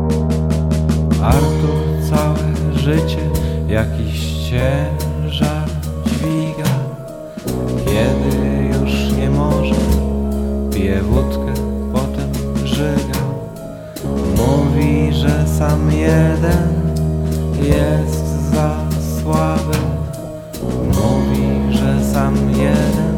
Artur całe życie jakiś ciężar dźwiga. Kiedy już nie może, pije wódkę, potem żyga. Mówi, że sam jeden jest za słaby. Mówi, że sam jeden